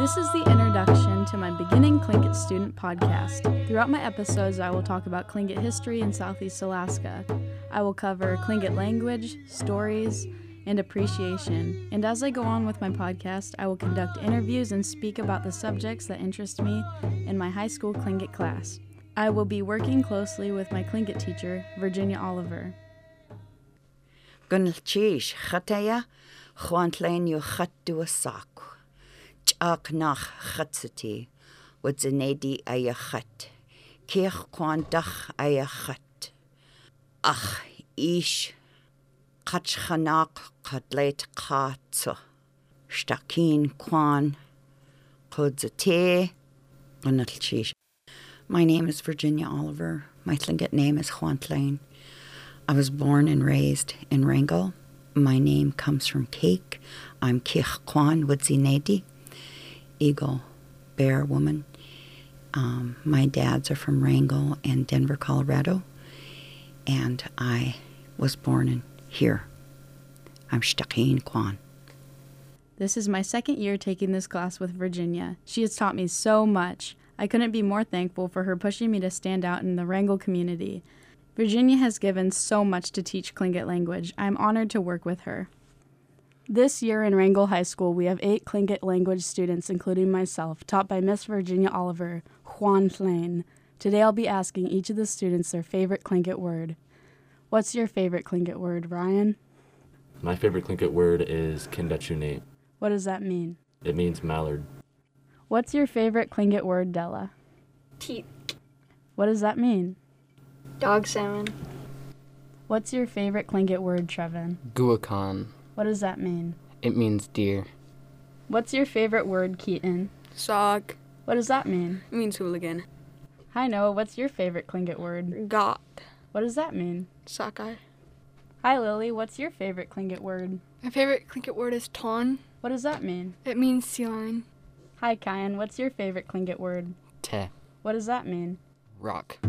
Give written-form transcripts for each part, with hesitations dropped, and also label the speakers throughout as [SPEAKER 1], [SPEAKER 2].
[SPEAKER 1] This is the introduction to my Beginning Tlingit Student podcast. Throughout my episodes, I will talk about Tlingit history in Southeast Alaska. I will cover Tlingit language, stories, and appreciation. And as I go on with my podcast, I will conduct interviews and speak about the subjects that interest me in my high school Tlingit class. I will be working closely with my Tlingit teacher, Virginia Oliver.
[SPEAKER 2] Gunalchish Chataya, Juantlenio Chatuasaku. Chak nach Chatsati, Wadzanedi Ayachat. Kirch Quandach Ayachat. Ach, Ish. Kachchanak Kadlet Katsa. Stakin Kwan. Kodzate. Gunalchish. My name is Virginia Oliver. My Tlingit name is Juantlain. I was born and raised in Wrangell. My name comes from cake. I'm Kich Kwan Wudzinedi, Eagle, Bear Woman. My dads are from Wrangell and Denver, Colorado. And I was born in here. I'm Shtakin Kwan.
[SPEAKER 1] This is my second year taking this class with Virginia. She has taught me so much. I couldn't be more thankful for her pushing me to stand out in the Wrangell community. Virginia has given so much to teach Tlingit language. I'm honored to work with her. This year in Wrangell High School, we have 8 Tlingit language students, including myself, taught by Miss Virginia Oliver, Juantlain. Today I'll be asking each of the students their favorite Tlingit word. What's your favorite Tlingit word, Ryan?
[SPEAKER 3] My favorite Tlingit word is Kindachune.
[SPEAKER 1] What does that mean?
[SPEAKER 3] It means mallard.
[SPEAKER 1] What's your favorite Tlingit word, Della?
[SPEAKER 4] Teat.
[SPEAKER 1] What does that mean?
[SPEAKER 4] Dog salmon.
[SPEAKER 1] What's your favorite Tlingit word, Trevin?
[SPEAKER 5] Guacan.
[SPEAKER 1] What does that mean?
[SPEAKER 5] It means deer.
[SPEAKER 1] What's your favorite word, Keaton?
[SPEAKER 6] Sog.
[SPEAKER 1] What does that mean?
[SPEAKER 6] It means hooligan.
[SPEAKER 1] Hi, Noah. What's your favorite Tlingit word?
[SPEAKER 6] Got.
[SPEAKER 1] What does that mean?
[SPEAKER 6] Sockeye.
[SPEAKER 1] Hi, Lily. What's your favorite Tlingit word?
[SPEAKER 6] My favorite Tlingit word is ton.
[SPEAKER 1] What does that mean?
[SPEAKER 6] It means sea lion.
[SPEAKER 1] Hi, Kyan. What's your favorite Tlingit word?
[SPEAKER 5] Te.
[SPEAKER 1] What does that mean?
[SPEAKER 5] Rock.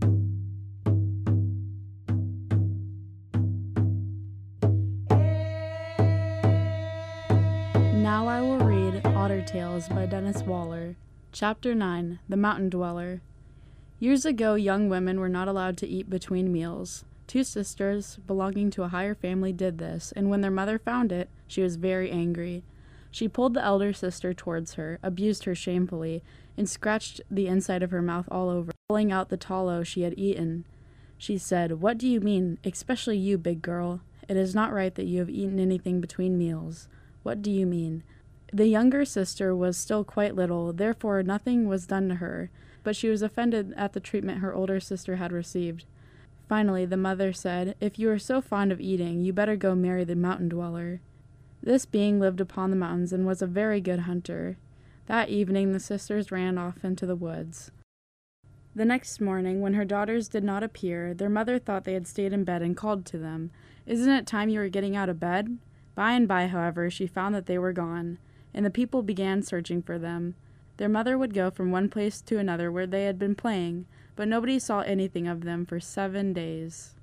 [SPEAKER 1] Now I will read Otter Tales by Dennis Waller. Chapter 9, The Mountain Dweller. Years ago, young women were not allowed to eat between meals. 2 sisters belonging to a higher family did this, and when their mother found it, she was very angry. She pulled the elder sister towards her, abused her shamefully, and scratched the inside of her mouth all over, pulling out the tallow she had eaten. She said, "What do you mean, especially you, big girl? It is not right that you have eaten anything between meals. What do you mean?" The younger sister was still quite little, therefore nothing was done to her, but she was offended at the treatment her older sister had received. Finally, the mother said, "If you are so fond of eating, you better go marry the mountain dweller." This being lived upon the mountains and was a very good hunter. That evening the sisters ran off into the woods. The next morning, when her daughters did not appear, their mother thought they had stayed in bed and called to them, "Isn't it time you were getting out of bed?" By and by, however, she found that they were gone, and the people began searching for them. Their mother would go from one place to another where they had been playing, but nobody saw anything of them for 7 days.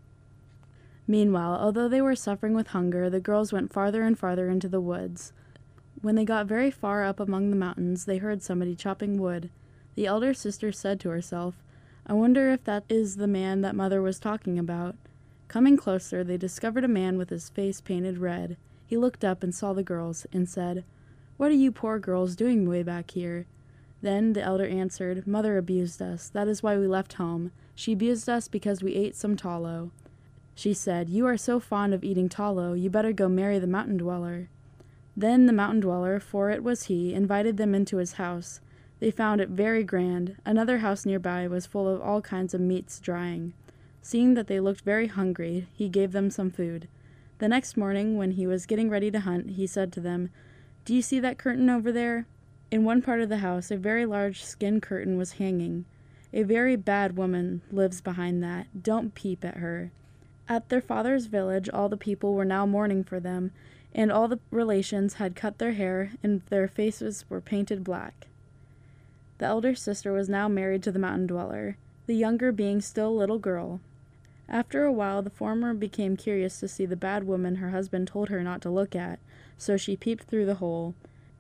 [SPEAKER 1] Meanwhile, although they were suffering with hunger, the girls went farther and farther into the woods. When they got very far up among the mountains, they heard somebody chopping wood. The elder sister said to herself, "I wonder if that is the man that Mother was talking about." Coming closer, they discovered a man with his face painted red. He looked up and saw the girls, and said, "What are you poor girls doing way back here?" Then the elder answered, "Mother abused us. That is why we left home. She abused us because we ate some tallow." She said, "You are so fond of eating tallow, you better go marry the mountain dweller." Then the mountain dweller, for it was he, invited them into his house. They found it very grand. Another house nearby was full of all kinds of meats drying. Seeing that they looked very hungry, he gave them some food. The next morning, when he was getting ready to hunt, he said to them, "Do you see that curtain over there?" In one part of the house, a very large skin curtain was hanging. "A very bad woman lives behind that. Don't peep at her." At their father's village, all the people were now mourning for them, and all the relations had cut their hair, and their faces were painted black. The elder sister was now married to the mountain dweller, the younger being still a little girl. After a while, the former became curious to see the bad woman her husband told her not to look at, so she peeped through the hole.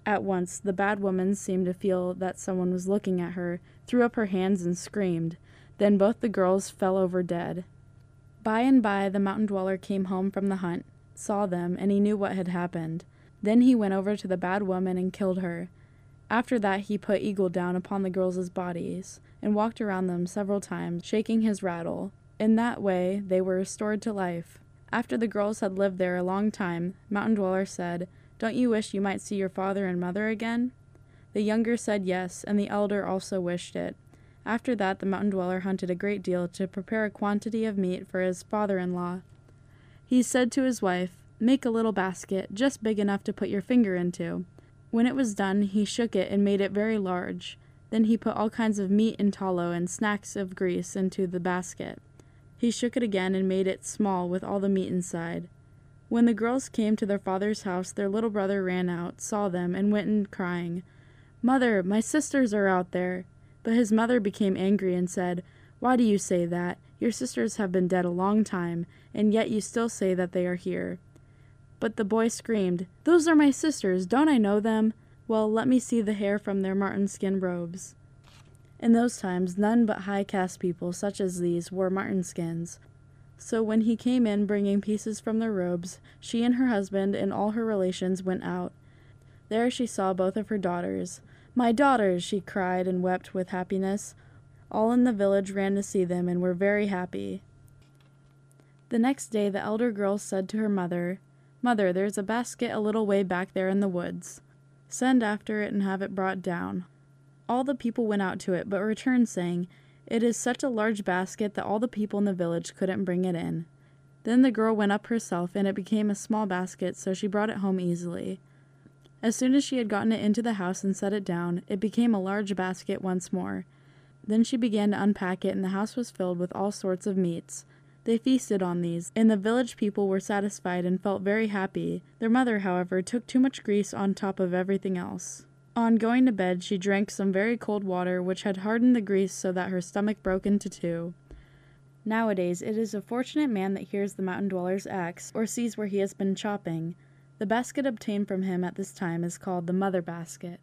[SPEAKER 1] At once, the bad woman seemed to feel that someone was looking at her, threw up her hands and screamed. Then both the girls fell over dead. By and by, the mountain dweller came home from the hunt, saw them, and he knew what had happened. Then he went over to the bad woman and killed her. After that, he put Eagle down upon the girls' bodies and walked around them several times, shaking his rattle. In that way, they were restored to life. After the girls had lived there a long time, Mountain Dweller said, "Don't you wish you might see your father and mother again?" The younger said yes, and the elder also wished it. After that, the Mountain Dweller hunted a great deal to prepare a quantity of meat for his father-in-law. He said to his wife, "Make a little basket, just big enough to put your finger into." When it was done, he shook it and made it very large. Then he put all kinds of meat and tallow and snacks of grease into the basket. He shook it again and made it small with all the meat inside. When the girls came to their father's house, their little brother ran out, saw them, and went in crying, "Mother, my sisters are out there." But his mother became angry and said, "Why do you say that? Your sisters have been dead a long time, and yet you still say that they are here." But the boy screamed, "Those are my sisters, don't I know them? Well, let me see the hair from their marten skin robes." In those times, none but high-caste people such as these wore marten skins. So when he came in bringing pieces from their robes, she and her husband and all her relations went out. There she saw both of her daughters. "My daughters!" she cried and wept with happiness. All in the village ran to see them and were very happy. The next day the elder girl said to her mother, "Mother, there's a basket a little way back there in the woods. Send after it and have it brought down." All the people went out to it, but returned saying, "It is such a large basket that all the people in the village couldn't bring it in." Then the girl went up herself, and it became a small basket, so she brought it home easily. As soon as she had gotten it into the house and set it down, it became a large basket once more. Then she began to unpack it, and the house was filled with all sorts of meats. They feasted on these, and the village people were satisfied and felt very happy. Their mother, however, took too much grease on top of everything else. On going to bed, she drank some very cold water, which had hardened the grease so that her stomach broke into two. Nowadays, it is a fortunate man that hears the mountain dweller's axe, or sees where he has been chopping. The basket obtained from him at this time is called the mother basket.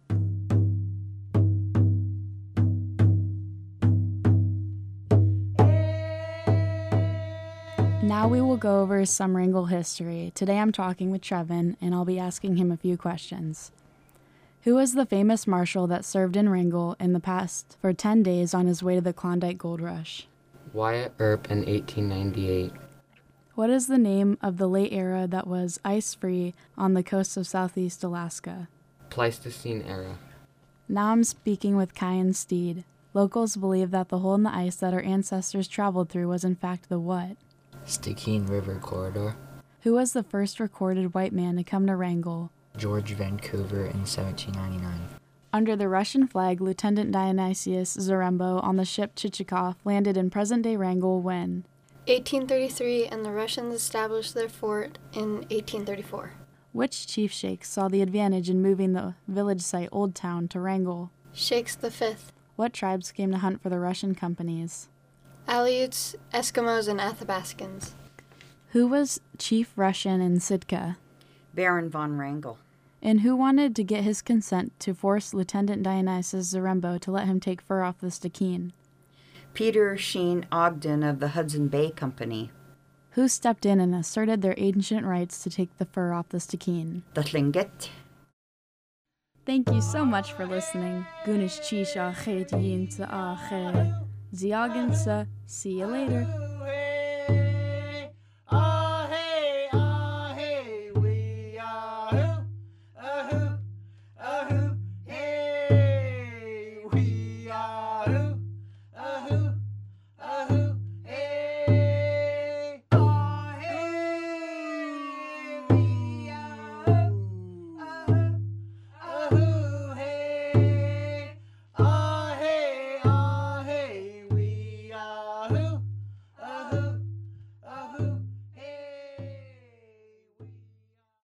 [SPEAKER 1] Now we will go over some Wrangell history. Today I'm talking with Trevin, and I'll be asking him a few questions. Who was the famous marshal that served in Wrangell in the past for 10 days on his way to the Klondike Gold Rush?
[SPEAKER 5] Wyatt Earp in 1898.
[SPEAKER 1] What is the name of the late era that was ice-free on the coast of southeast Alaska?
[SPEAKER 5] Pleistocene era.
[SPEAKER 1] Now I'm speaking with Kyan Steed. Locals believe that the hole in the ice that our ancestors traveled through was in fact the what?
[SPEAKER 7] Stikine River Corridor.
[SPEAKER 1] Who was the first recorded white man to come to Wrangell?
[SPEAKER 7] George Vancouver in 1799.
[SPEAKER 1] Under the Russian flag, Lieutenant Dionysius Zarembo on the ship Chichikov landed in present-day Wrangell when?
[SPEAKER 4] 1833, and the Russians established their fort in 1834.
[SPEAKER 1] Which chief sheik saw the advantage in moving the village site Old Town to Wrangell?
[SPEAKER 4] Sheiks V.
[SPEAKER 1] What tribes came to hunt for the Russian companies?
[SPEAKER 4] Aleuts, Eskimos, and Athabascans.
[SPEAKER 1] Who was Chief Russian in Sitka?
[SPEAKER 2] Baron von Wrangell.
[SPEAKER 1] And who wanted to get his consent to force Lieutenant Dionysius Zarembo to let him take fur off the Stikine?
[SPEAKER 2] Peter Sheen Ogden of the Hudson Bay Company.
[SPEAKER 1] Who stepped in and asserted their ancient rights to take the fur off the Stikine?
[SPEAKER 2] The Tlingit.
[SPEAKER 1] Thank you so much for listening. Gunish Chisha Chet Yin Sa Ah Che. Ziagensa. See you later.